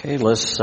Okay, let's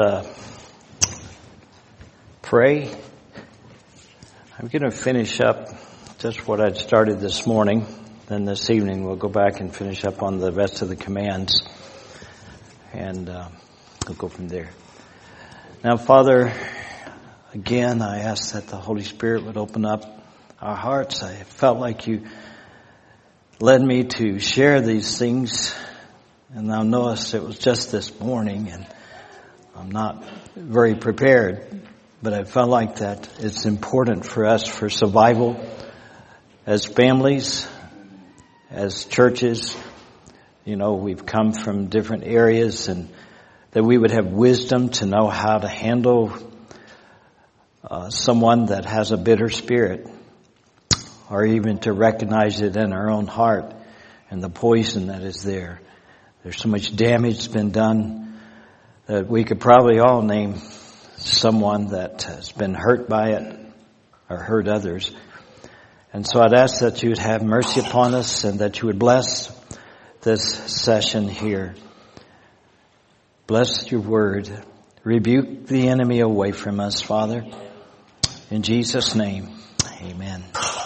pray. I'm going to finish up just what I'd started this morning. Then this evening we'll go back and finish up on the rest of the commands. And we'll go from there. Now, Father, again, I ask that the Holy Spirit would open up our hearts. I felt like you led me to share these things. And thou knowest it was just this morning, and I'm not very prepared, but I felt like that it's important for us for survival as families, as churches. You know, we've come from different areas, and that we would have wisdom to know how to handle someone that has a bitter spirit, or even to recognize it in our own heart and the poison that is there. There's so much damage that's been done that we could probably all name someone that has been hurt by it or hurt others. And so I'd ask that you would have mercy upon us and that you would bless this session here. Bless your word. Rebuke the enemy away from us, Father. In Jesus' name, amen.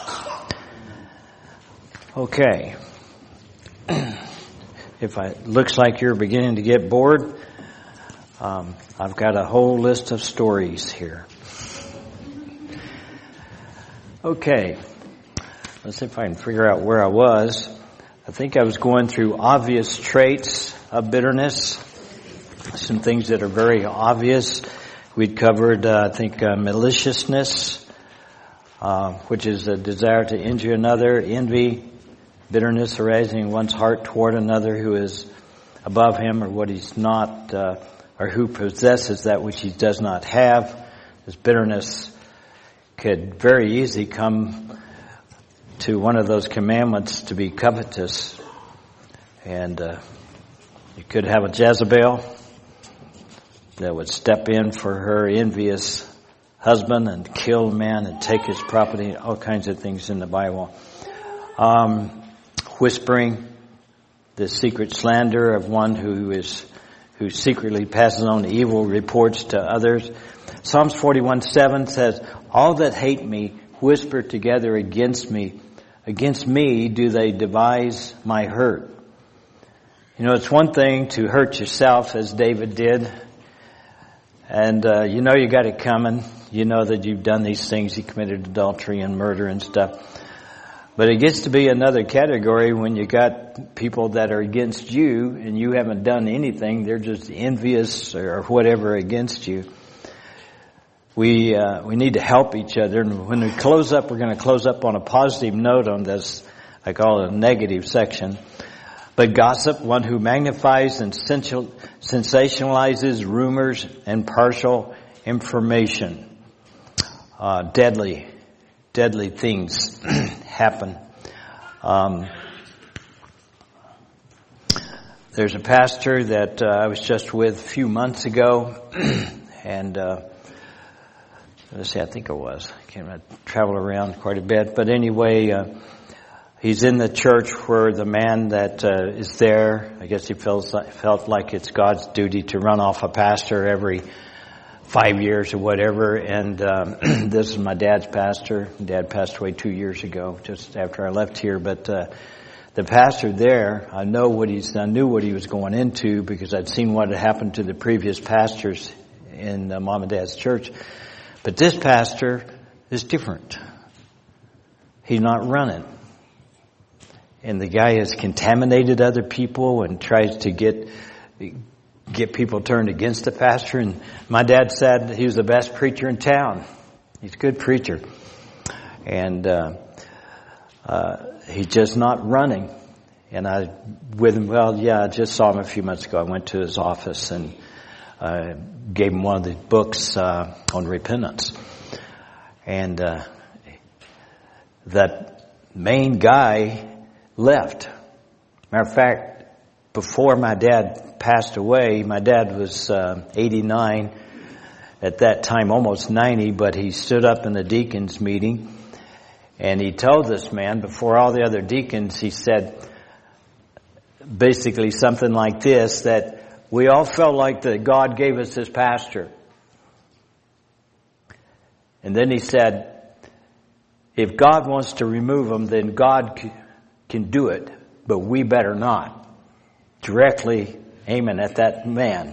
Okay. If it looks like you're beginning to get bored, I've got a whole list of stories here. Okay, let's see if I can figure out where I was. I think I was going through obvious traits of bitterness, some things that are very obvious. We'd covered, maliciousness, which is a desire to injure another, envy, bitterness arising in one's heart toward another who is above him or what he's not, or who possesses that which he does not have. This bitterness could very easily come to one of those commandments to be covetous. And you could have a Jezebel that would step in for her envious husband and kill a man and take his property, all kinds of things in the Bible. Whispering, the secret slander of one who secretly passes on evil reports to others. Psalms 41:7 says, "All that hate me whisper together against me. Against me do they devise my hurt." You know, it's one thing to hurt yourself, as David did. And you know you got it coming. You know that you've done these things. You committed adultery and murder and stuff. But it gets to be another category when you got people that are against you and you haven't done anything. They're just envious or whatever against you. We need to help each other. And when we close up, we're going to close up on a positive note on this. I call it a negative section. But gossip, one who magnifies and sensationalizes rumors and partial information. Deadly things happen. There's a pastor that I was just with a few months ago, and I think I was. I travel around quite a bit, but anyway, he's in the church where the man that is there, I guess he felt like it's God's duty to run off a pastor every 5 years or whatever, and this is my dad's pastor. Dad passed away 2 years ago, just after I left here. But the pastor there, I knew what he was going into because I'd seen what had happened to the previous pastors in Mom and Dad's church. But this pastor is different. He's not running, and the guy has contaminated other people and tries to get people turned against the pastor. And my dad said he was the best preacher in town. He's a good preacher. And he's just not running. And I just saw him a few months ago. I went to his office and gave him one of the books on repentance. And that main guy left. Matter of fact, before my dad passed away, my dad was 89 at that time, almost 90, but he stood up in the deacons meeting and he told this man before all the other deacons, he said basically something like this, that we all felt like that God gave us this pastor. And then he said, if God wants to remove him, then God can do it, but we better not. Directly aiming at that man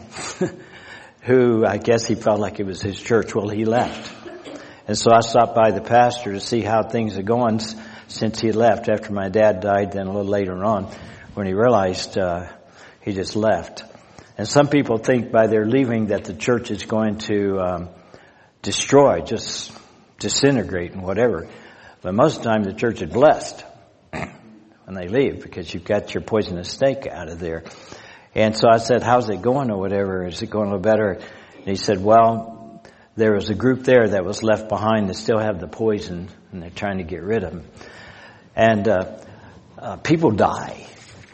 who I guess he felt like it was his church. Well, he left. And so I stopped by the pastor to see how things are going since he left after my dad died, then a little later on when he realized he just left. And some people think by their leaving that the church is going to destroy, just disintegrate and whatever. But most of the time the church is blessed when they leave because you've got your poisonous snake out of there. And so I said, how's it going or whatever? Is it going a little better? And he said, well, there was a group there that was left behind that still have the poison and they're trying to get rid of them. And people die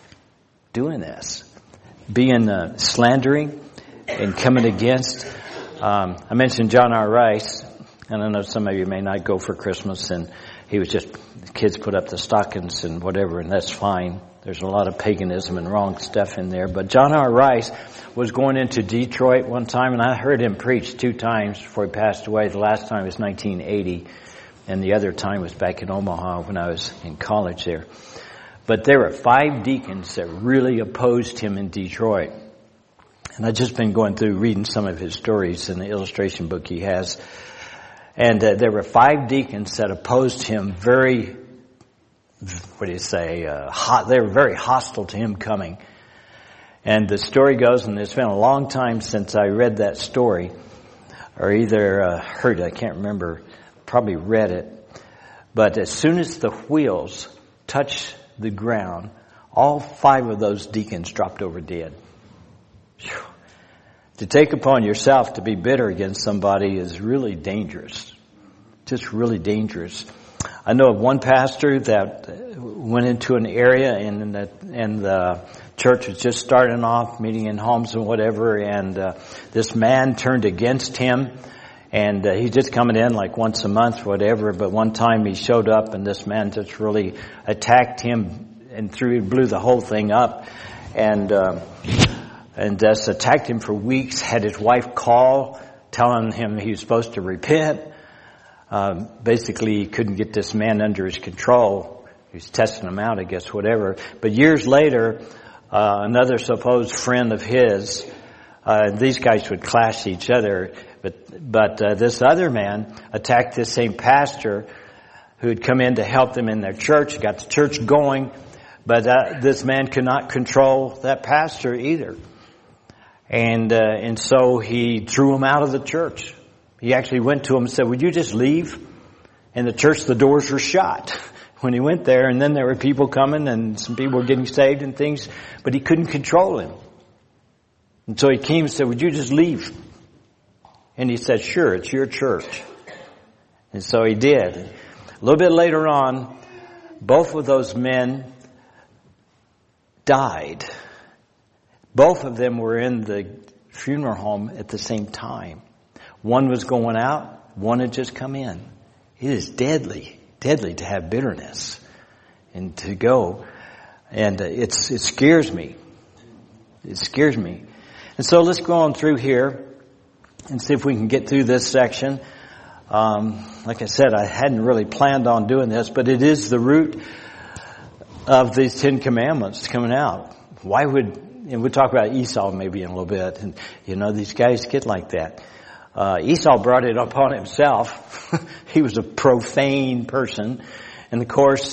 doing this, being slandering and coming against. I mentioned John R. Rice, and I know some of you may not go for Christmas, and he was just, the kids put up the stockings and whatever, and that's fine. There's a lot of paganism and wrong stuff in there. But John R. Rice was going into Detroit one time, and I heard him preach 2 times before he passed away. The last time was 1980, and the other time was back in Omaha when I was in college there. But there were 5 deacons that really opposed him in Detroit. And I've just been going through reading some of his stories in the illustration book he has. And there were 5 deacons that opposed him very, they were very hostile to him coming. And the story goes, and it's been a long time since I read that story, or either heard it, I can't remember, probably read it. But as soon as the wheels touched the ground, all 5 of those deacons dropped over dead. Whew. To take upon yourself to be bitter against somebody is really dangerous. Just really dangerous. I know of one pastor that went into an area and the church was just starting off, meeting in homes and whatever, and this man turned against him. And he's just coming in like once a month, whatever. But one time he showed up, and this man just really attacked him and blew the whole thing up, and just attacked him for weeks. Had his wife call, telling him he was supposed to repent. Basically, he couldn't get this man under his control. He was testing him out, I guess, whatever. But years later, another supposed friend of his, these guys would clash each other. But this other man attacked this same pastor who had come in to help them in their church, got the church going, but this man could not control that pastor either. And so he threw him out of the church. He actually went to him and said, would you just leave? And the church, the doors were shut when he went there, and then there were people coming and some people were getting saved and things, but he couldn't control him. And so he came and said, would you just leave? And he said, sure, it's your church. And so he did. A little bit later on, both of those men died. Both of them were in the funeral home at the same time. One was going out, one had just come in. It is deadly to have bitterness and to go. And it scares me. It scares me. And so let's go on through here and see if we can get through this section. Like I said, I hadn't really planned on doing this, but it is the root of these 10 commandments coming out. Why would, and we'll talk about Esau maybe in a little bit, and these guys get like that. Esau brought it upon himself. He was a profane person. And of course,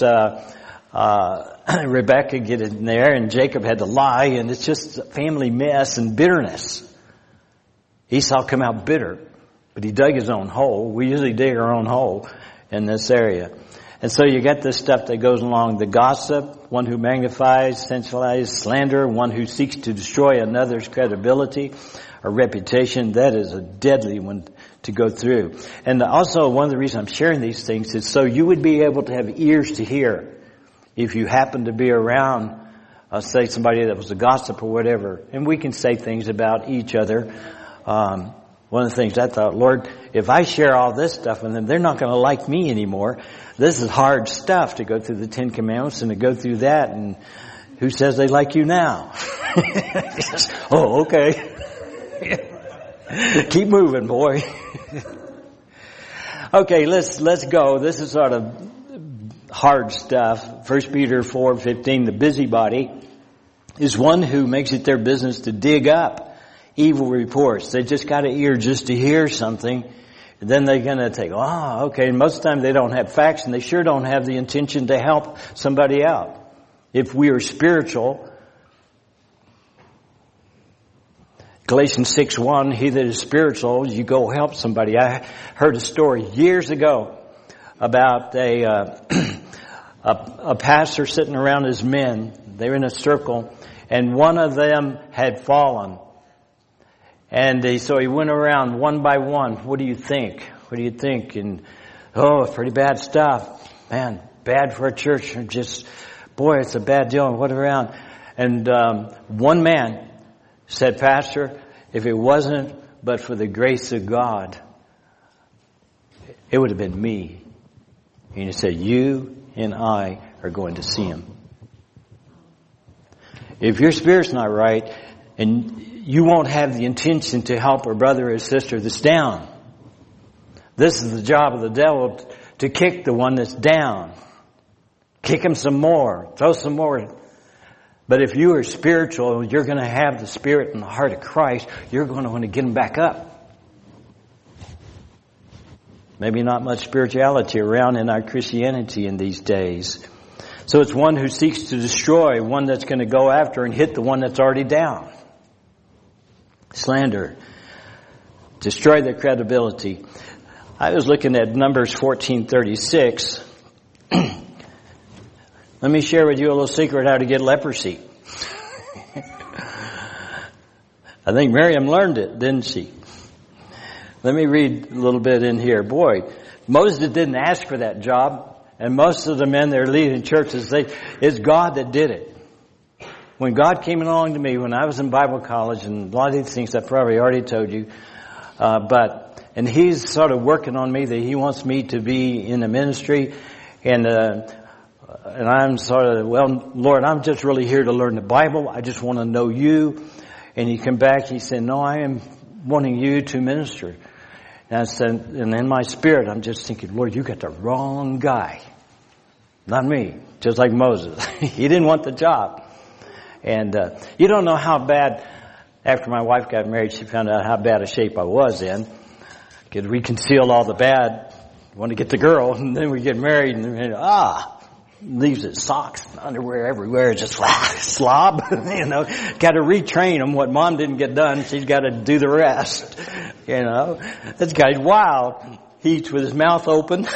Rebecca get in there and Jacob had to lie, and it's just a family mess and bitterness. Esau come out bitter, but he dug his own hole. We usually dig our own hole in this area. And so you get this stuff that goes along, the gossip, one who magnifies, sensualizes, slander, one who seeks to destroy another's credibility or reputation. That is a deadly one to go through. And also one of the reasons I'm sharing these things is so you would be able to have ears to hear if you happen to be around, say somebody that was a gossip or whatever. And we can say things about each other. One of the things I thought, Lord, if I share all this stuff with them, they're not going to like me anymore. This is hard stuff to go through the 10 Commandments and to go through that. And Who says they like you now? Oh, okay. Keep moving, boy. Okay, let's go. This is sort of hard stuff. 1 Peter 4:15, the busybody is one who makes it their business to dig up evil reports. They just got an ear just to hear something. And then they're going to think, oh, okay. And most of the time they don't have facts, and they sure don't have the intention to help somebody out. If we are spiritual, Galatians 6:1, he that is spiritual, you go help somebody. I heard a story years ago about a pastor sitting around his men. They were in a circle, and one of them had fallen. And so he went around one by one. What do you think? What do you think? And, pretty bad stuff. Man, bad for a church. Boy, it's a bad deal. And what around? And one man said, Pastor, if it wasn't but for the grace of God, it would have been me. And he said, you and I are going to see him. If your spirit's not right, and you won't have the intention to help a brother or sister that's down. This is the job of the devil, to kick the one that's down. Kick him some more. Throw some more. But if you are spiritual, you're going to have the Spirit and the heart of Christ. You're going to want to get him back up. Maybe not much spirituality around in our Christianity in these days. So it's one who seeks to destroy, one that's going to go after and hit the one that's already down. Slander. Destroy their credibility. I was looking at Numbers 14:36. Let me share with you a little secret how to get leprosy. I think Miriam learned it, didn't she? Let me read a little bit in here. Boy, Moses didn't ask for that job. And most of the men that are leading churches, it's God that did it. When God came along to me when I was in Bible college, and a lot of these things I probably already told you, and he's sort of working on me that he wants me to be in the ministry, and I'm sort of, well, Lord, I'm just really here to learn the Bible. I just want to know you. And he came back, he said, no, I am wanting you to minister. And I said, and in my spirit, I'm just thinking, Lord, you got the wrong guy. Not me. Just like Moses. He didn't want the job. And you don't know how bad, after my wife got married, she found out how bad a shape I was in. Because we concealed all the bad, want to get the girl, and then we get married, and leaves his socks, underwear everywhere, just slob. Got to retrain them. What mom didn't get done, she's got to do the rest. This guy's wild. He eats with his mouth open.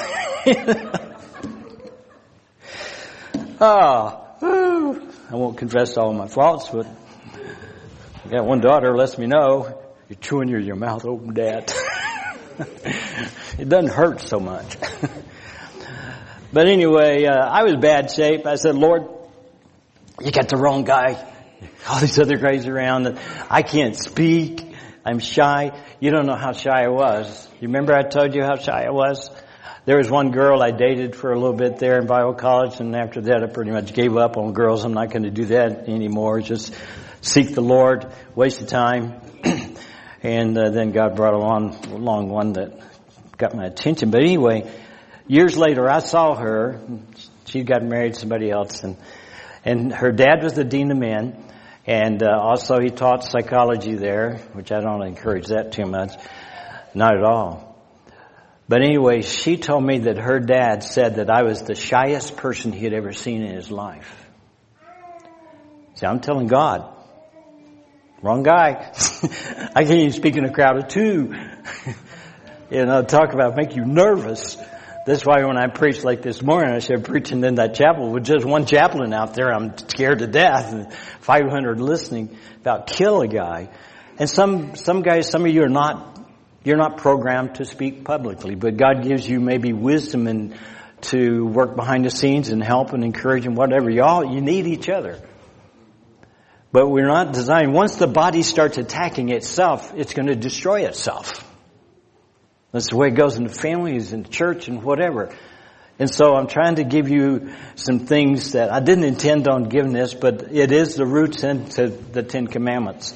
I won't confess all my faults, but I got one daughter who lets me know, you're chewing your mouth open, Dad. It doesn't hurt so much. But anyway, I was bad shape. I said, Lord, you got the wrong guy. All these other guys around. I can't speak. I'm shy. You don't know how shy I was. You remember I told you how shy I was? There was one girl I dated for a little bit there in Bible college, and after that I pretty much gave up on girls. I'm not going to do that anymore. Just seek the Lord, waste of time. And then God brought along one that got my attention. But anyway, years later I saw her. She got married to somebody else, and her dad was the dean of men. And also he taught psychology there, which I don't encourage that too much. Not at all. But anyway, she told me that her dad said that I was the shyest person he had ever seen in his life. See, I'm telling God. Wrong guy. I can't even speak in a crowd of two. Talk about make you nervous. That's why when I preached like this morning, I said preaching in that chapel with just one chaplain out there, I'm scared to death, and 500 listening, about kill a guy. And some guys, some of you you're not programmed to speak publicly, but God gives you maybe wisdom and to work behind the scenes and help and encourage and whatever. You need each other. But we're not designed. Once the body starts attacking itself, it's going to destroy itself. That's the way it goes in the families, in the church, and whatever. And so I'm trying to give you some things that I didn't intend on giving this, but it is the roots into the Ten Commandments.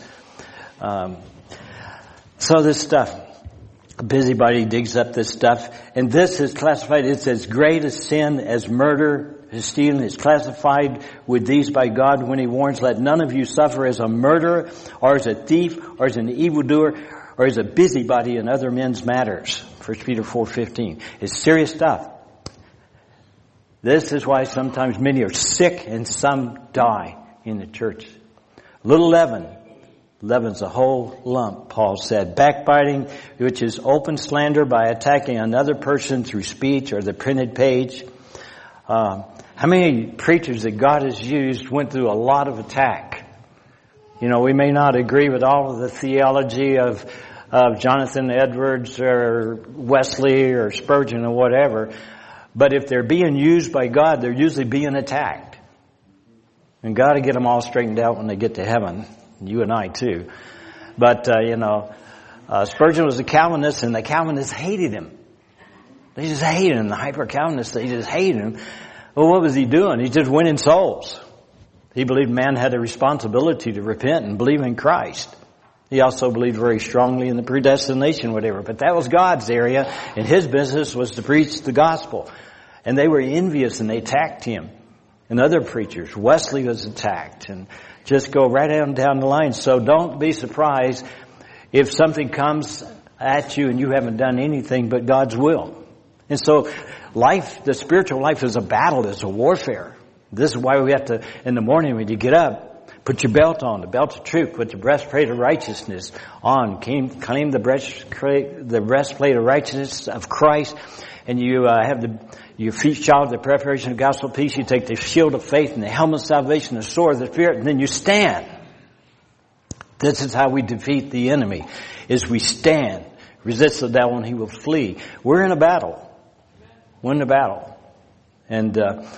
So this stuff, a busybody digs up this stuff, and this is classified, it's as great a sin as murder, as stealing. It's classified with these by God when He warns, let none of you suffer as a murderer, or as a thief, or as an evildoer, or as a busybody in other men's matters. 1 Peter 4:15. It's serious stuff. This is why sometimes many are sick and some die in the church. Little leaven. Leaven's a whole lump, Paul said. Backbiting, which is open slander by attacking another person through speech or the printed page. How many preachers that God has used went through a lot of attack? You know, we may not agree with all of the theology of Jonathan Edwards or Wesley or Spurgeon or whatever, but if they're being used by God, they're usually being attacked. And God will get them all straightened out when they get to heaven. You and I too. But, Spurgeon was a Calvinist, and the Calvinists hated him. They just hated him. The hyper-Calvinists, they just hated him. Well, what was he doing? He's just winning souls. He believed man had a responsibility to repent and believe in Christ. He also believed very strongly in the predestination, whatever. But that was God's area, and his business was to preach the gospel. And they were envious, and they attacked him. And other preachers. Wesley was attacked, and just go right down the line. So don't be surprised if something comes at you and you haven't done anything but God's will. And so life, the spiritual life is a battle, it's a warfare. This is why we have to, in the morning when you get up, put your belt on, the belt of truth, put your breastplate of righteousness on, claim the breastplate of righteousness of Christ, and you have your feet shod with the preparation of the gospel of peace. You take the shield of faith and the helmet of salvation, the sword of the Spirit, and then you stand. This is how we defeat the enemy, is we stand. Resist the devil and he will flee. We're in a battle. We're in a battle. And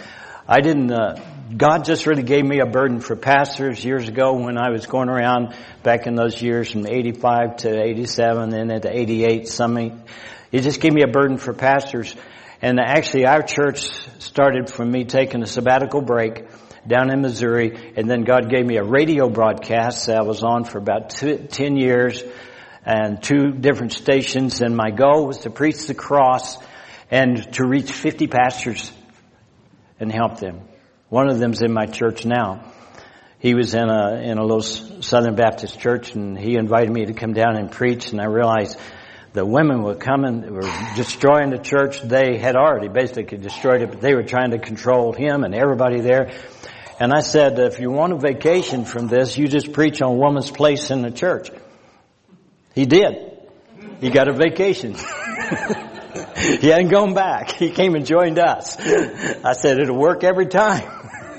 God just really gave me a burden for pastors years ago when I was going around back in those years from 85 to 87 and then to 88 something. He just gave me a burden for pastors. And actually our church started from me taking a sabbatical break down in Missouri, and then God gave me a radio broadcast that I was on for about 10 years and 2 different stations, and my goal was to preach the cross and to reach 50 pastors and help them. One of them's in my church now. He was in a little Southern Baptist church, and he invited me to come down and preach, and I realized the women were coming, were destroying the church. They had already basically destroyed it, but they were trying to control him and everybody there. And I said, if you want a vacation from this, you just preach on woman's place in the church. He did. He got a vacation. He hadn't gone back. He came and joined us. I said, it'll work every time.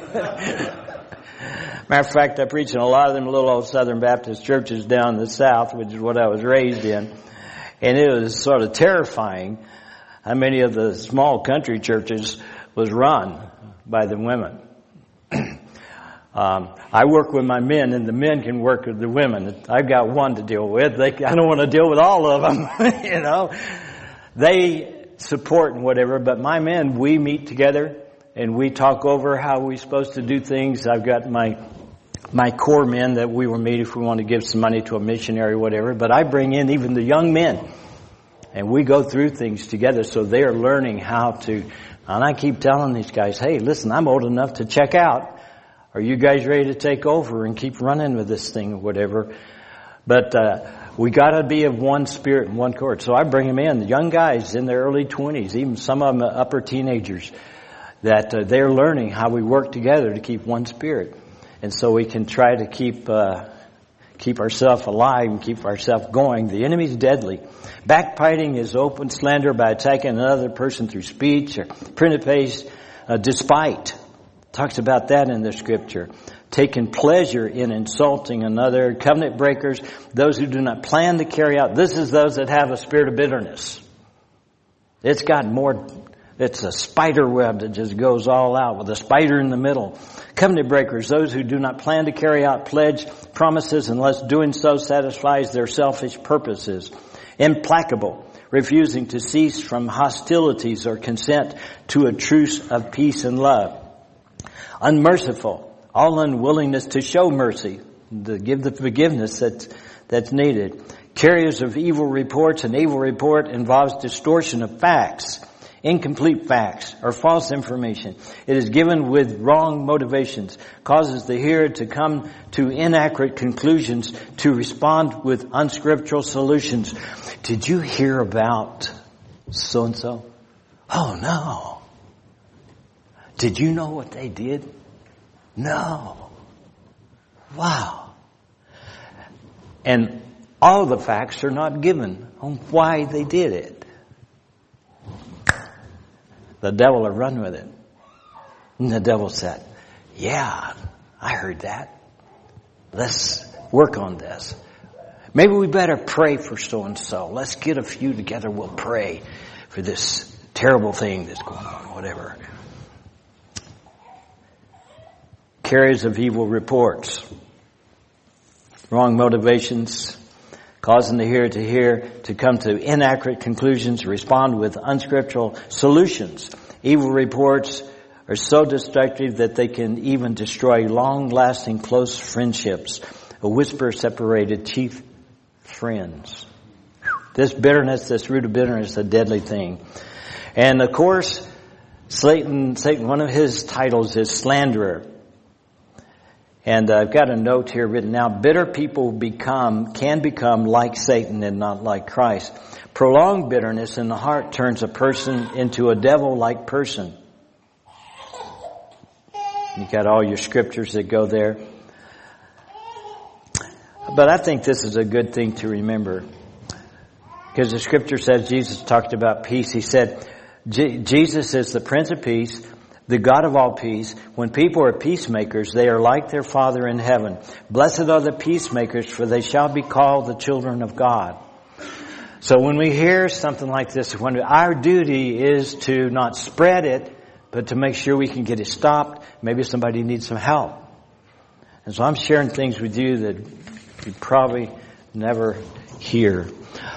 Matter of fact, I preach in a lot of them little old Southern Baptist churches down in the South, which is what I was raised in. And it was sort of terrifying how many of the small country churches was run by the women. I work with my men, and the men can work with the women. I've got one to deal with. I don't want to deal with all of them, you know. They support and whatever, but my men, we meet together and we talk over how we're supposed to do things. I've got my core men that we will meet if we want to give some money to a missionary or whatever, but I bring in even the young men, and we go through things together so they are learning how to. And I keep telling these guys, hey, listen, I'm old enough to check out. Are you guys ready to take over and keep running with this thing or whatever? But we got to be of one spirit and one accord. So I bring them in, the young guys in their early 20s, even some of them upper teenagers, that they're learning how we work together to keep one spirit. And so we can try to keep ourselves alive and keep ourselves going. The enemy's deadly. Backbiting is open slander by attacking another person through speech or printed page. Despite talks about that in the scripture. Taking pleasure in insulting another. Covenant breakers, those who do not plan to carry out. This is those that have a spirit of bitterness. It's got more. It's a spider web that just goes all out with a spider in the middle. Covenant breakers, those who do not plan to carry out pledge promises unless doing so satisfies their selfish purposes. Implacable, refusing to cease from hostilities or consent to a truce of peace and love. Unmerciful, all unwillingness to show mercy, to give the forgiveness that's needed. Carriers of evil reports. An evil report involves distortion of facts, incomplete facts, or false information. It is given with wrong motivations, causes the hearer to come to inaccurate conclusions, to respond with unscriptural solutions. Did you hear about so-and-so? Oh, no. Did you know what they did? No. Wow. And all the facts are not given on why they did it. The devil will run with it. And the devil said, yeah, I heard that. Let's work on this. Maybe we better pray for so-and-so. Let's get a few together. We'll pray for this terrible thing that's going on, whatever. Carriers of evil reports. Wrong motivations. Causing the hearer to come to inaccurate conclusions, respond with unscriptural solutions. Evil reports are so destructive that they can even destroy long-lasting close friendships. A whisper separated chief friends. This bitterness, this root of bitterness, is a deadly thing. And of course, Satan, one of his titles is slanderer. And I've got a note here written now. Bitter people can become like Satan and not like Christ. Prolonged bitterness in the heart turns a person into a devil-like person. You got all your scriptures that go there. But I think this is a good thing to remember. Because the scripture says, Jesus talked about peace. He said, Jesus is the Prince of Peace, the God of all peace. When people are peacemakers, they are like their Father in heaven. Blessed are the peacemakers, for they shall be called the children of God. So when we hear something like this, when our duty is to not spread it, but to make sure we can get it stopped. Maybe somebody needs some help. And so I'm sharing things with you that you probably never hear.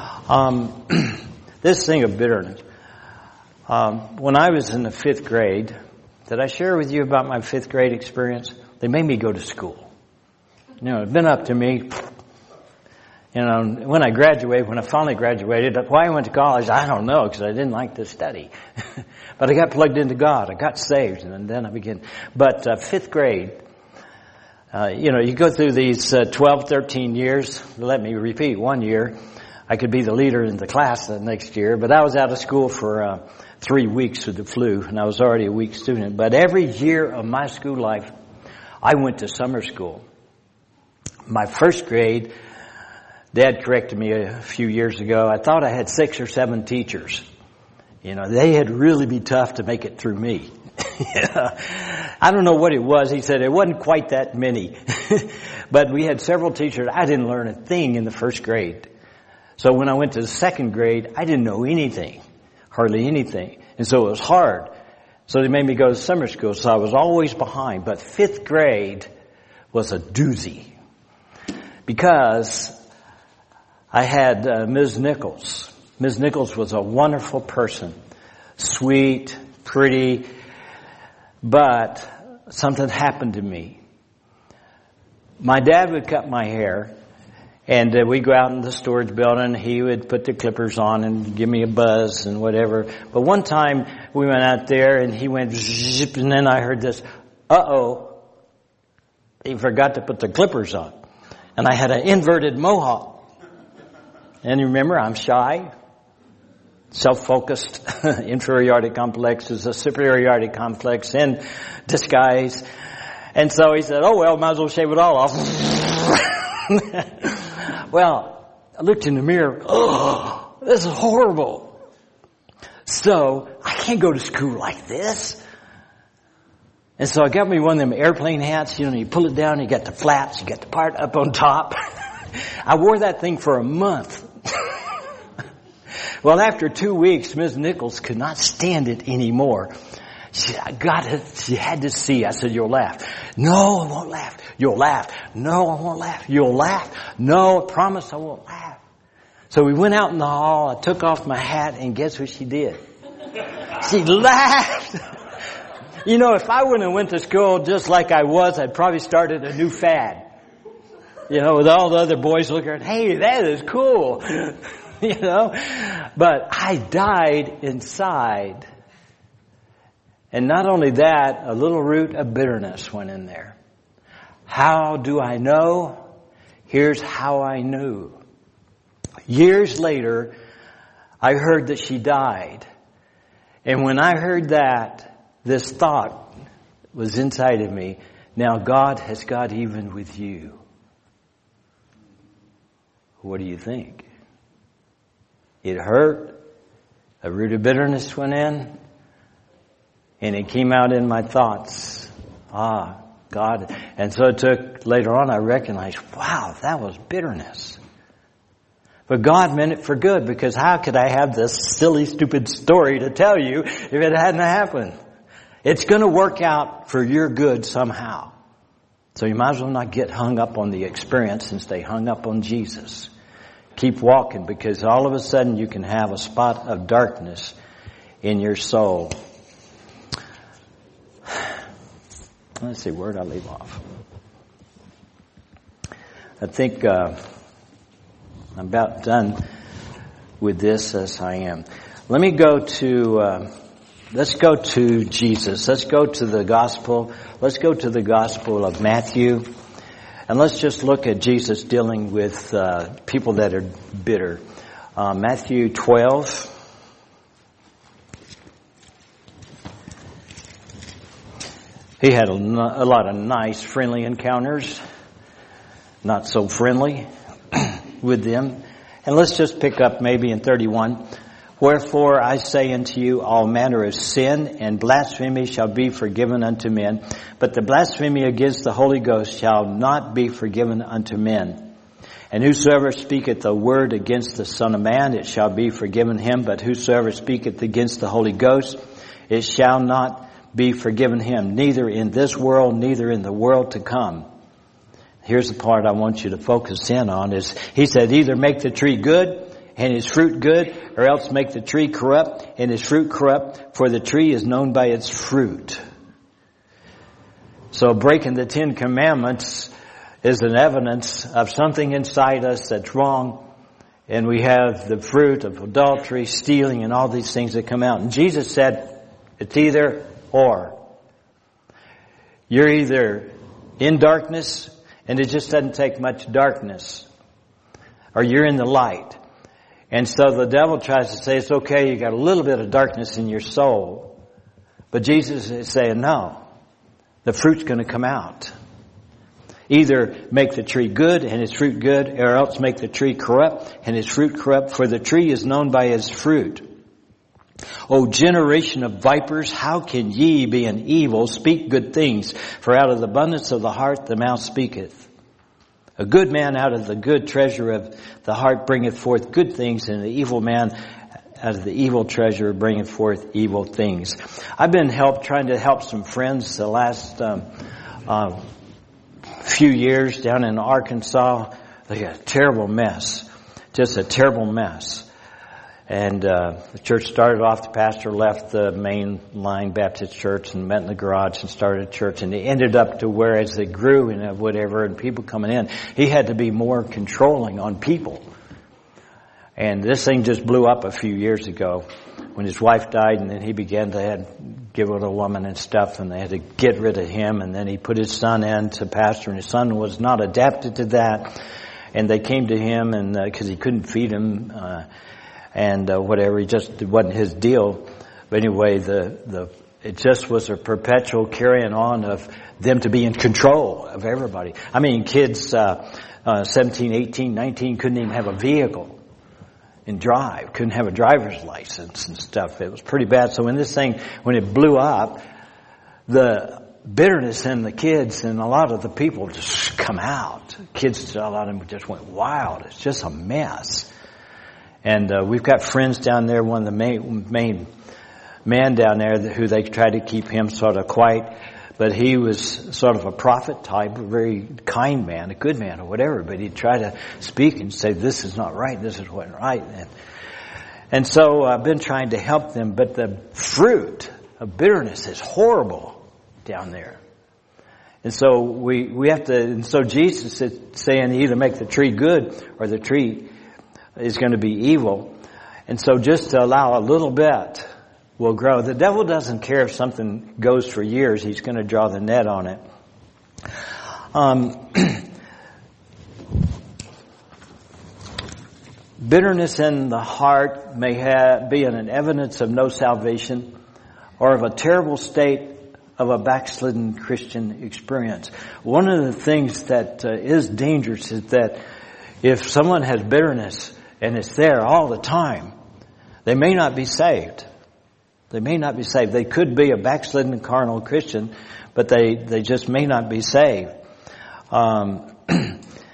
This thing of bitterness. When I was in the 5th grade, did I share with you about my 5th grade experience? They made me go to school. You know, it'd been up to me. You know, when I finally graduated, why I went to college, I don't know, because I didn't like to study. But I got plugged into God. I got saved, and then I began. But 5th grade, you go through these 12, 13 years. Let me repeat, 1 year. I could be the leader in the class the next year, but I was out of school for 3 weeks with the flu, and I was already a weak student. But every year of my school life, I went to summer school. My 1st grade, Dad corrected me a few years ago. I thought I had 6 or 7 teachers. You know, they had really be tough to make it through me. I don't know what it was. He said it wasn't quite that many. But we had several teachers. I didn't learn a thing in the 1st grade. So when I went to the 2nd grade, I didn't know anything. Hardly anything. And so it was hard. So they made me go to summer school, so I was always behind. But 5th grade was a doozy. Because I had Ms. Nichols. Ms. Nichols was a wonderful person. Sweet, pretty. But something happened to me. My dad would cut my hair. And we'd go out in the storage building. He would put the clippers on and give me a buzz and whatever. But one time we went out there and he went zip, and then I heard this, uh-oh, he forgot to put the clippers on. And I had an inverted mohawk. And you remember, I'm shy, self-focused. Inferiority complex is a superiority complex in disguise. And so he said, oh, well, might as well shave it all off. Well, I looked in the mirror. Oh, this is horrible. So I can't go to school like this. And so I got me one of them airplane hats. You know, you pull it down, you got the flaps, you got the part up on top. I wore that thing for a month. Well, after 2 weeks, Ms. Nichols could not stand it anymore. She had to see. I said, you'll laugh. No, I won't laugh. You'll laugh. No, I won't laugh. You'll laugh. No, I promise I won't laugh. So we went out in the hall. I took off my hat, and guess what she did? She laughed. You know, if I wouldn't have went to school just like I was, I'd probably started a new fad. You know, with all the other boys looking at, hey, that is cool. You know, but I died inside. And not only that, a little root of bitterness went in there. How do I know? Here's how I knew. Years later, I heard that she died. And when I heard that, this thought was inside of me. Now God has got even with you. What do you think? It hurt. A root of bitterness went in. And it came out in my thoughts. God. And so it took, later on I recognized, wow, that was bitterness. But God meant it for good, because how could I have this silly, stupid story to tell you if it hadn't happened? It's going to work out for your good somehow. So you might as well not get hung up on the experience and stay hung up on Jesus. Keep walking, because all of a sudden you can have a spot of darkness in your soul. Let's see, where did I leave off? I think I'm about done with this as I am. Let me go to, let's go to Jesus. Let's go to the gospel. Let's go to the gospel of Matthew. And let's just look at Jesus dealing with people that are bitter. Matthew 12. He had a lot of nice, friendly encounters. Not so friendly with them. And let's just pick up maybe in 31. Wherefore I say unto you, all manner of sin and blasphemy shall be forgiven unto men, but the blasphemy against the Holy Ghost shall not be forgiven unto men. And whosoever speaketh a word against the Son of Man, it shall be forgiven him, but whosoever speaketh against the Holy Ghost, it shall not be forgiven him, neither in this world, neither in the world to come. Here's the part I want you to focus in on is, he said, either make the tree good and his fruit good, or else make the tree corrupt and his fruit corrupt, for the tree is known by its fruit. So breaking the 10 Commandments is an evidence of something inside us that's wrong. And we have the fruit of adultery, stealing, and all these things that come out. And Jesus said, it's either or. You're either in darkness, and it just doesn't take much darkness, or you're in the light. And so the devil tries to say, it's okay, you got a little bit of darkness in your soul. But Jesus is saying, no, the fruit's going to come out. Either make the tree good and its fruit good, or else make the tree corrupt and its fruit corrupt, for the tree is known by its fruit. O generation of vipers, how can ye, being evil, speak good things? For out of the abundance of the heart the mouth speaketh. A good man out of the good treasure of the heart bringeth forth good things, and the evil man out of the evil treasure bringeth forth evil things. I've been trying to help some friends the last few years down in Arkansas. They got a terrible mess. Just a terrible mess. And the church started off, the pastor left the mainline Baptist church and met in the garage and started a church. And it ended up to where as they grew and whatever and people coming in, he had to be more controlling on people. And this thing just blew up a few years ago when his wife died, and then he began to give it a woman and stuff, and they had to get rid of him. And then he put his son in to pastor, and his son was not adapted to that. And they came to him and because he couldn't feed him, and whatever, it wasn't his deal. But anyway, it just was a perpetual carrying on of them to be in control of everybody. I mean, kids 17, 18, 19 couldn't even have a vehicle and drive, couldn't have a driver's license and stuff. It was pretty bad. So when it blew up, the bitterness in the kids and a lot of the people just come out. Kids, a lot of them just went wild. It's just a mess. And we've got friends down there. One of the main men down there who they try to keep him sort of quiet. But he was sort of a prophet type, a very kind man, a good man or whatever. But he'd try to speak and say, this is not right, this is what right. And so I've been trying to help them. But the fruit of bitterness is horrible down there. And so we have to, and so Jesus is saying either make the tree good or the tree is going to be evil. And so just to allow a little bit will grow. The devil doesn't care if something goes for years. He's going to draw the net on it. Bitterness in the heart may be an evidence of no salvation or of a terrible state of a backslidden Christian experience. One of the things that is dangerous is that if someone has bitterness and it's there all the time, they may not be saved. They may not be saved. They could be a backslidden carnal Christian, but they just may not be saved. And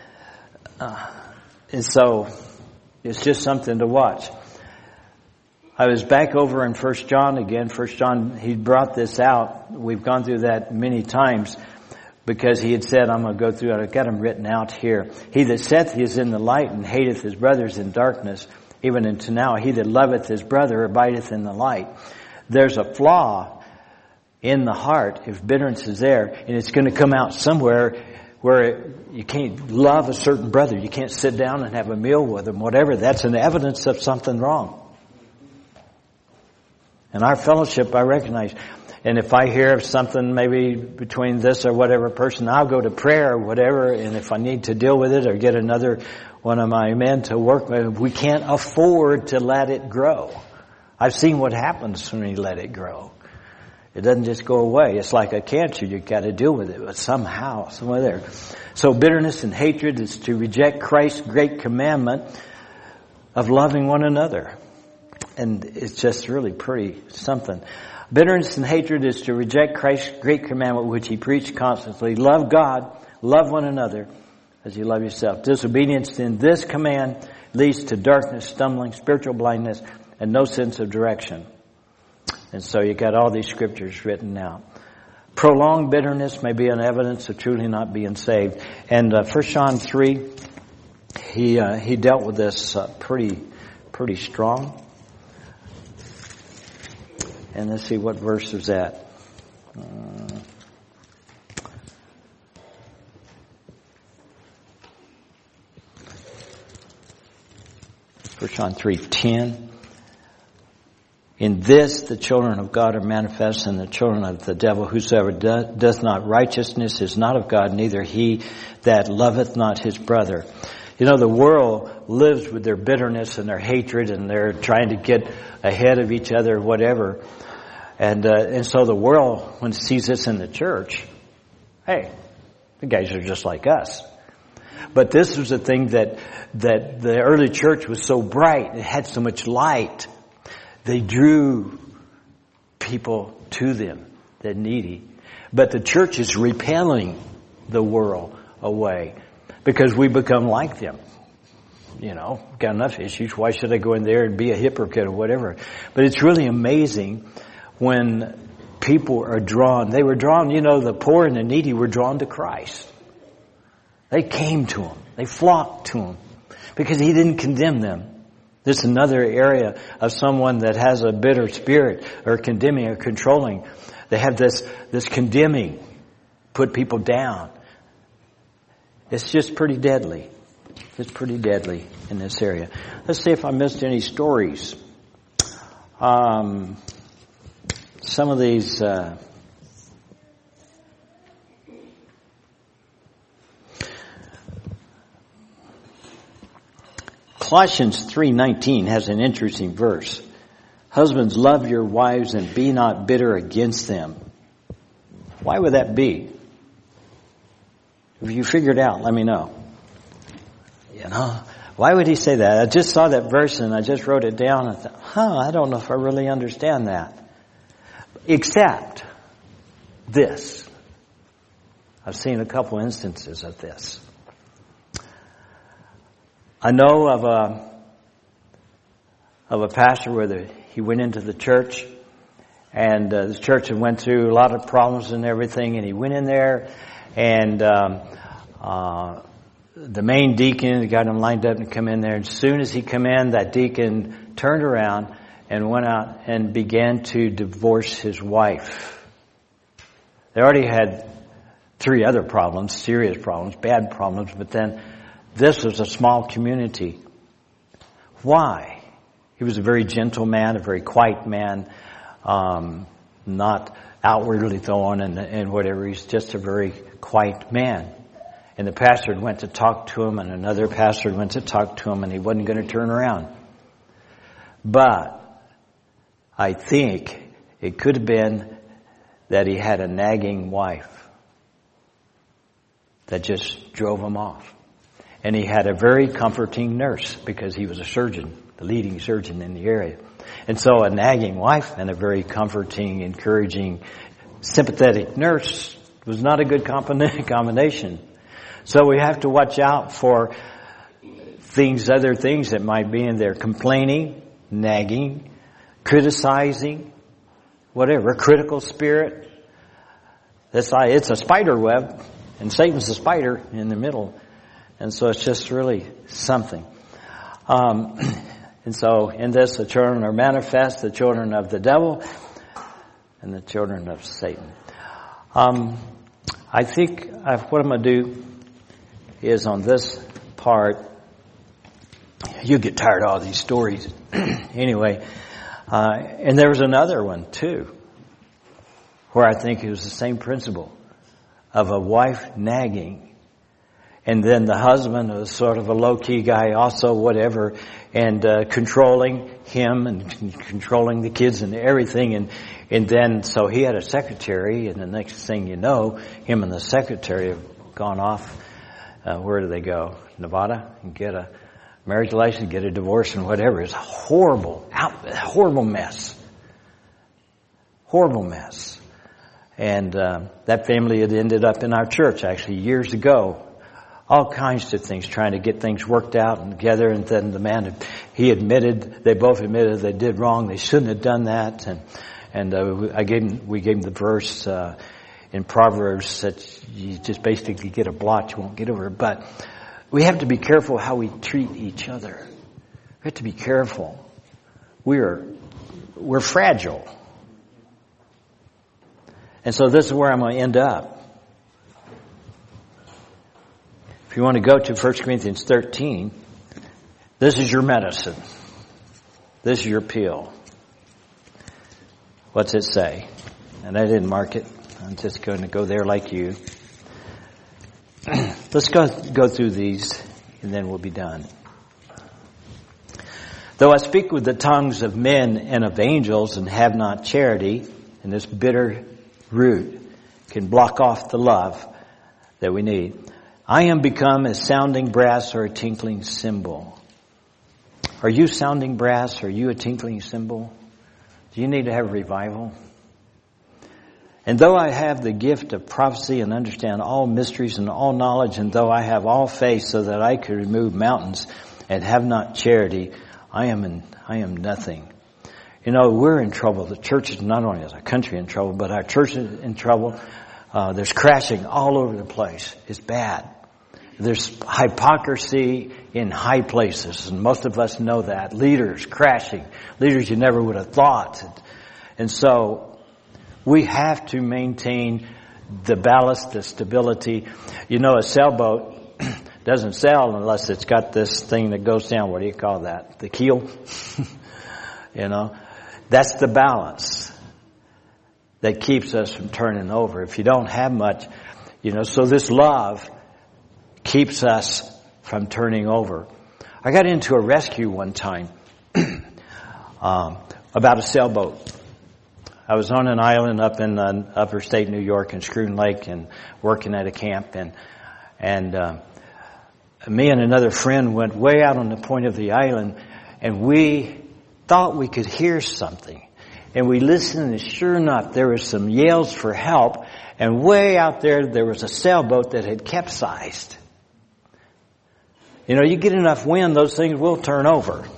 so it's just something to watch. I was back over in 1 John again. 1 John, he brought this out. We've gone through that many times because he had said, I'm going to go through it. I've got them written out here. He that saith he is in the light and hateth his brothers in darkness, even unto now, he that loveth his brother abideth in the light. There's a flaw in the heart if bitterness is there, and it's going to come out somewhere where you can't love a certain brother. You can't sit down and have a meal with him, whatever. That's an evidence of something wrong. In our fellowship, I recognize, and if I hear of something maybe between this or whatever person, I'll go to prayer or whatever, and if I need to deal with it or get another one of my men to work with, we can't afford to let it grow. I've seen what happens when you let it grow. It doesn't just go away. It's like a cancer. You've got to deal with it, but somehow, somewhere there. So bitterness and hatred is to reject Christ's great commandment of loving one another. And it's just really pretty something. Bitterness and hatred is to reject Christ's great commandment, which he preached constantly. Love God, love one another as you love yourself. Disobedience in this command leads to darkness, stumbling, spiritual blindness, and no sense of direction. And so you got all these scriptures written out. Prolonged bitterness may be an evidence of truly not being saved. And 1 John 3, he dealt with this pretty strong. And let's see what verse is that. 1 John 3:10. In this the children of God are manifest, and the children of the devil. Whosoever doth not righteousness is not of God, neither he that loveth not his brother. You know, the world lives with their bitterness and their hatred, and they're trying to get ahead of each other, whatever. And so the world, when it sees this in the church, hey, the guys are just like us. But this was the thing that the early church was so bright, it had so much light. They drew people to them, the needy. But the church is repelling the world away because we become like them. You know, got enough issues. Why should I go in there and be a hypocrite or whatever? But it's really amazing when people are drawn. They were drawn, you know, the poor and the needy were drawn to Christ. They came to him. They flocked to him because he didn't condemn them. This is another area of someone that has a bitter spirit or condemning or controlling. They have this condemning, put people down. It's just pretty deadly. It's pretty deadly in this area. Let's see if I missed any stories. Some of these... Colossians 3:19 has an interesting verse. Husbands, love your wives and be not bitter against them. Why would that be? If you figure it out, let me know. You know, why would he say that? I just saw that verse and I just wrote it down and thought, I don't know if I really understand that. Except this. I've seen a couple instances of this. I know of a pastor where he went into the church And the church had went through a lot of problems and everything, and he went in there, and the main deacon got him lined up to come in there. And as soon as he come in, that deacon turned around and went out and began to divorce his wife. They already had 3 other problems, serious problems, bad problems, but then this was a small community. Why? He was a very gentle man, a very quiet man, not outwardly thorn and whatever. He's just a very quiet man. And the pastor went to talk to him, and another pastor went to talk to him, and he wasn't going to turn around. But I think it could have been that he had a nagging wife that just drove him off. And he had a very comforting nurse because he was a surgeon, the leading surgeon in the area. And so a nagging wife and a very comforting, encouraging, sympathetic nurse was not a good combination. So we have to watch out for other things that might be in there. Complaining, nagging, criticizing, whatever, a critical spirit. It's a spider web, and Satan's the spider in the middle. And so it's just really something. And so in this, the children are manifest, the children of the devil, and the children of Satan. I think what I'm going to do is on this part, you get tired of all these stories anyway. And there was another one too, where I think it was the same principle of a wife nagging. And then the husband was sort of a low-key guy also, whatever, and controlling him and controlling the kids and everything. And then, so he had a secretary, and the next thing you know, him and the secretary have gone off. Where do they go? Nevada? And get a marriage license, get a divorce, and whatever. It's a horrible mess. Horrible mess. And that family had ended up in our church, actually, years ago. All kinds of things, trying to get things worked out and together. And then the man, they both admitted they did wrong. They shouldn't have done that. And we gave him the verse in Proverbs that you just basically get a blot, you won't get over it. But we have to be careful how we treat each other. We have to be careful. We're fragile. And so this is where I'm going to end up. If you want to go to 1 Corinthians 13, this is your medicine. This is your pill. What's it say? And I didn't mark it. I'm just going to go there like you. Let's go through these, and then we'll be done. Though I speak with the tongues of men and of angels and have not charity, and this bitter root can block off the love that we need, I am become as sounding brass or a tinkling cymbal. Are you sounding brass? Are you a tinkling cymbal? Do you need to have revival? And though I have the gift of prophecy and understand all mysteries and all knowledge, and though I have all faith so that I could remove mountains and have not charity, I am nothing. You know, we're in trouble. The church is not only as a country in trouble, but our church is in trouble. There's crashing all over the place. It's bad. There's hypocrisy in high places, and most of us know that. Leaders crashing. Leaders you never would have thought. And so we have to maintain the ballast, the stability. You know, a sailboat doesn't sail unless it's got this thing that goes down. What do you call that? The keel? You know, that's the balance that keeps us from turning over. If you don't have much, you know, so this love keeps us from turning over. I got into a rescue one time about a sailboat. I was on an island up in upper state New York in Scroon Lake and working at a camp, and me and another friend went way out on the point of the island, and we thought we could hear something. And we listened, and sure enough, there was some yells for help, and way out there was a sailboat that had capsized. You know, you get enough wind, those things will turn over.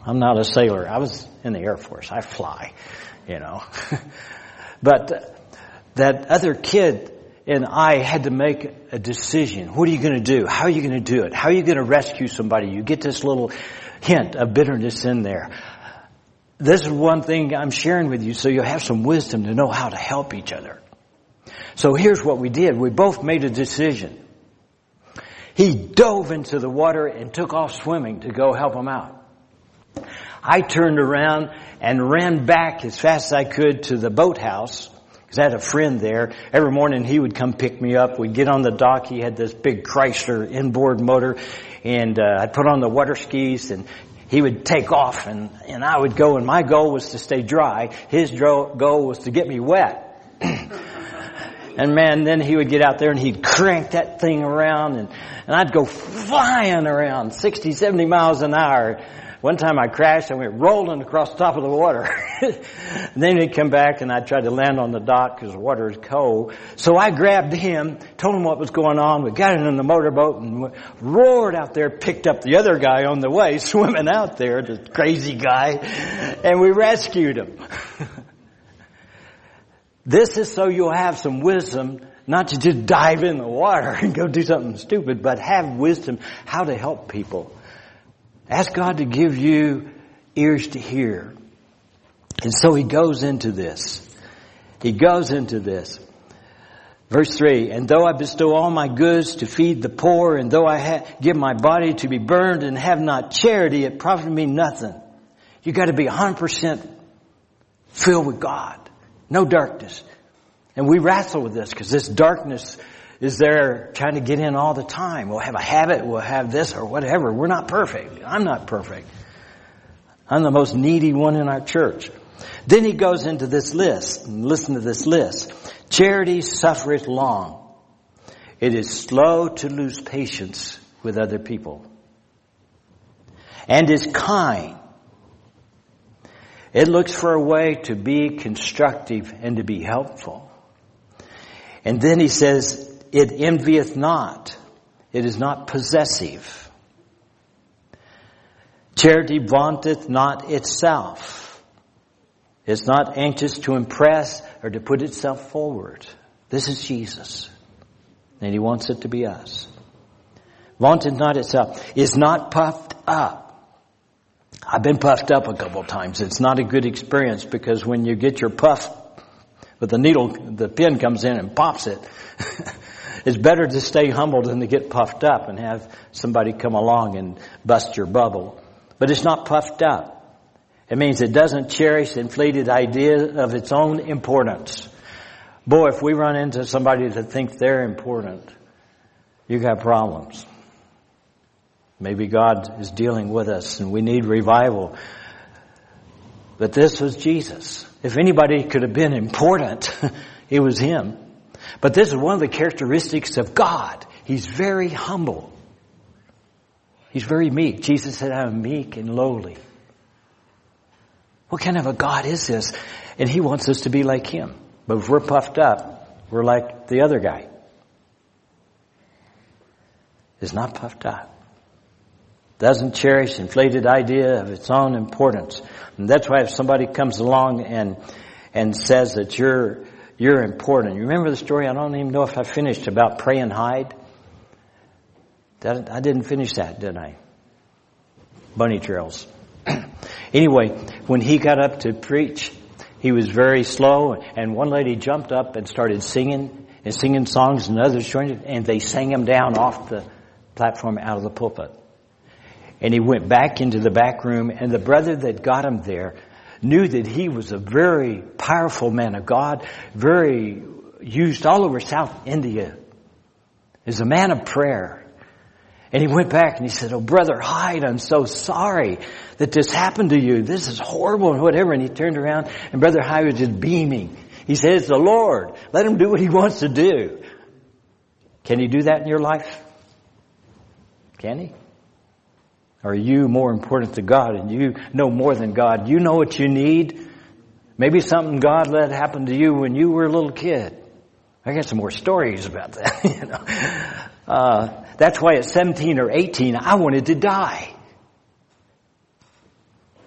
I'm not a sailor. I was in the Air Force. I fly, you know. But that other kid and I had to make a decision. What are you going to do? How are you going to do it? How are you going to rescue somebody? You get this little hint of bitterness in there. This is one thing I'm sharing with you so you'll have some wisdom to know how to help each other. So here's what we did. We both made a decision. He dove into the water and took off swimming to go help him out. I turned around and ran back as fast as I could to the boathouse because I had a friend there. Every morning he would come pick me up. We'd get on the dock. He had this big Chrysler inboard motor, and I'd put on the water skis, and he would take off, and I would go, and my goal was to stay dry. His goal was to get me wet. And man, then he would get out there and he'd crank that thing around, and I'd go flying around 60, 70 miles an hour. One time I crashed and went rolling across the top of the water. And then he'd come back and I'd try to land on the dock because the water is cold. So I grabbed him, told him what was going on. We got in the motorboat and roared out there, picked up the other guy on the way, swimming out there, the crazy guy, and we rescued him. This is so you'll have some wisdom, not to just dive in the water and go do something stupid, but have wisdom how to help people. Ask God to give you ears to hear. And so he goes into this. He goes into this. Verse 3, and though I bestow all my goods to feed the poor, and though I give my body to be burned and have not charity, it profits me nothing. You got to be 100% filled with God. No darkness. And we wrestle with this because this darkness is there trying to get in all the time. We'll have a habit, we'll have this or whatever. We're not perfect. I'm not perfect. I'm the most needy one in our church. Then he goes into this list, and listen to this list. Charity suffereth long. It is slow to lose patience with other people. And is kind. It looks for a way to be constructive and to be helpful. And then he says, it envieth not. It is not possessive. Charity vaunteth not itself. It's not anxious to impress or to put itself forward. This is Jesus. And he wants it to be us. Vaunteth not itself. Is not puffed up. I've been puffed up a couple of times. It's not a good experience because when you get your puff with the needle, the pin comes in and pops it. It's better to stay humble than to get puffed up and have somebody come along and bust your bubble. But it's not puffed up. It means it doesn't cherish inflated ideas of its own importance. Boy, if we run into somebody that thinks they're important, you got problems. Maybe God is dealing with us and we need revival. But this was Jesus. If anybody could have been important, it was him. But this is one of the characteristics of God. He's very humble. He's very meek. Jesus said, I'm meek and lowly. What kind of a God is this? And he wants us to be like him. But if we're puffed up, we're like the other guy. Is not puffed up. Doesn't cherish inflated idea of its own importance. And that's why if somebody comes along and says that you're important. You remember the story? I don't even know if I finished about pray and hide. I didn't finish that, did I? Bunny trails. Anyway, when he got up to preach, he was very slow, and one lady jumped up and started singing songs, and others joined it, and they sang him down off the platform out of the pulpit. And he went back into the back room, and the brother that got him there knew that he was a very powerful man of God, very used all over South India as a man of prayer. And he went back and he said, oh, Brother Hyde, I'm so sorry that this happened to you. This is horrible and whatever. And he turned around and Brother Hyde was just beaming. He said, it's the Lord. Let him do what he wants to do. Can he do that in your life? Can he? Or are you more important to God and you know more than God? You know what you need. Maybe something God let happen to you when you were a little kid. I got some more stories about that. That's why at 17 or 18, I wanted to die.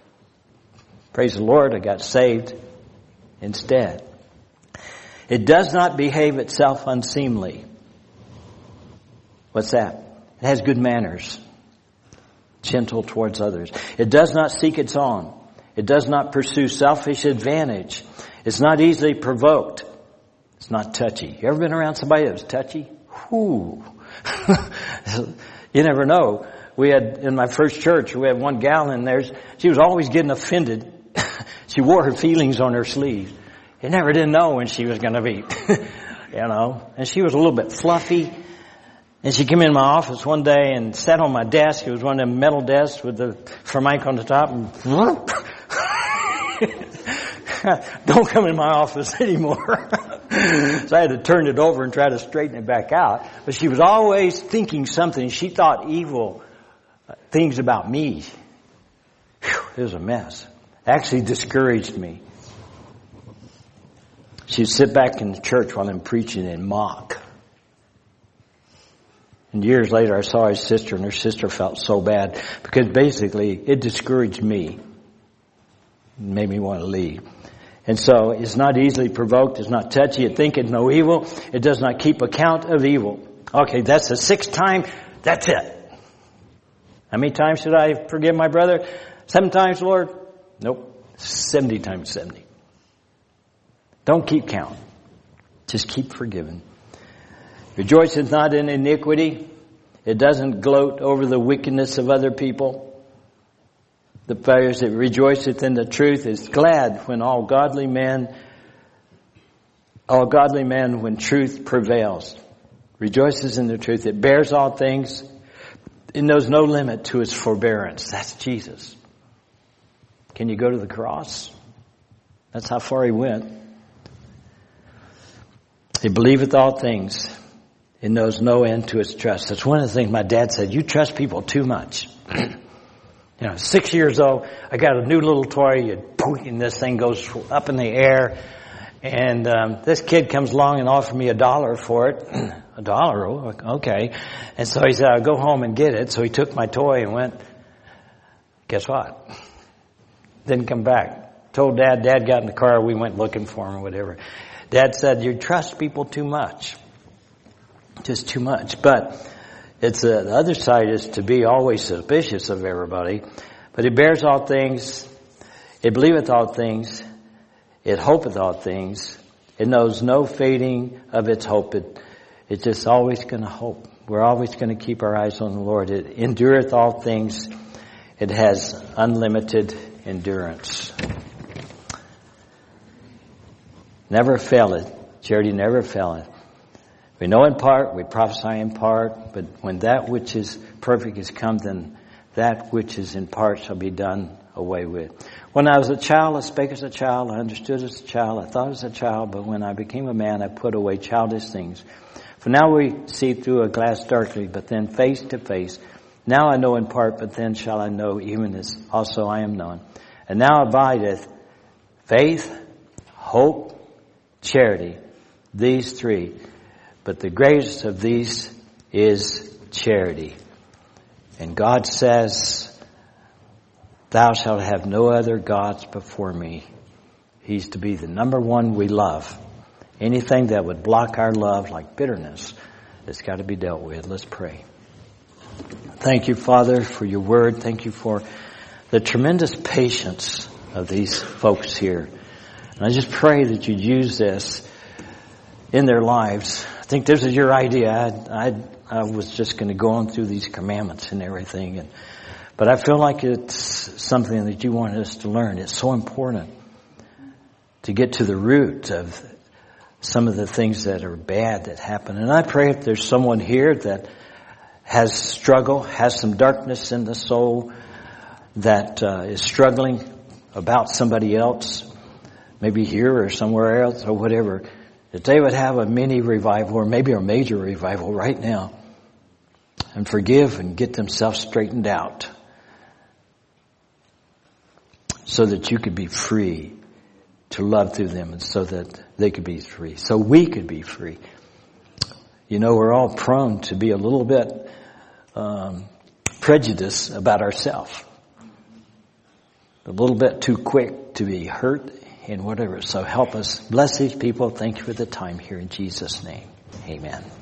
Praise the Lord, I got saved instead. It does not behave itself unseemly. What's that? It has good manners. Gentle towards others. It does not seek its own. It does not pursue selfish advantage. It's not easily provoked. It's not touchy. You ever been around somebody that was touchy? Whoo. You never know. We had, in my first church, we had one gal in there. She was always getting offended. She wore her feelings on her sleeve. You never did know when she was going to be, And she was a little bit fluffy. And she came in my office one day and sat on my desk. It was one of them metal desks with the Formica on the top. And don't come in my office anymore. So I had to turn it over and try to straighten it back out. But she was always thinking something. She thought evil things about me. Whew, it was a mess. It actually discouraged me. She'd sit back in the church while I'm preaching and mock. And years later, I saw his sister, and her sister felt so bad because basically it discouraged me. It made me want to leave. And so it's not easily provoked. It's not touchy. It thinketh no evil. It does not keep account of evil. Okay, that's the 6th time. That's it. How many times should I forgive my brother? 7 times, Lord? Nope. 70 times 70. Don't keep count. Just keep forgiving. Rejoiceth not in iniquity. It doesn't gloat over the wickedness of other people. The prayers that rejoiceth in the truth is glad when all godly men when truth prevails. Rejoices in the truth. It bears all things. It knows no limit to its forbearance. That's Jesus. Can you go to the cross? That's how far he went. It believeth all things. It knows no end to its trust. That's one of the things my dad said. You trust people too much. 6 years old, I got a new little toy, and this thing goes up in the air. And this kid comes along and offered me $1 for it. $1? Oh, okay. And so he said, I'll go home and get it. So he took my toy and went. Guess what? Didn't come back. Told Dad. Dad got in the car. We went looking for him or whatever. Dad said, you trust people too much. Just too much. But it's the other side is to be always suspicious of everybody. But it bears all things. It believeth all things. It hopeth all things. It knows no fading of its hope. It's just always going to hope. We're always going to keep our eyes on the Lord. It endureth all things. It has unlimited endurance. Never faileth. Charity never faileth. We know in part, we prophesy in part, but when that which is perfect is come, then that which is in part shall be done away with. When I was a child, I spake as a child, I understood as a child, I thought as a child, but when I became a man, I put away childish things. For now we see through a glass darkly, but then face to face. Now I know in part, but then shall I know even as also I am known. And now abideth faith, hope, charity, these three. But the greatest of these is charity. And God says, thou shalt have no other gods before me. He's to be the number one we love. Anything that would block our love, like bitterness, it's got to be dealt with. Let's pray. Thank you, Father, for your word. Thank you for the tremendous patience of these folks here. And I just pray that you'd use this in their lives. I think this is your idea. I was just going to go on through these commandments and everything. But I feel like it's something that you want us to learn. It's so important to get to the root of some of the things that are bad that happen. And I pray if there's someone here that has struggle, has some darkness in the soul, that is struggling about somebody else, maybe here or somewhere else or whatever, that they would have a mini revival or maybe a major revival right now and forgive and get themselves straightened out so that you could be free to love through them and so that they could be free, so we could be free. You know, we're all prone to be a little bit prejudiced about ourselves. a little bit too quick to be hurt and whatever. So help us. Bless these people. Thank you for the time here in Jesus' name. Amen.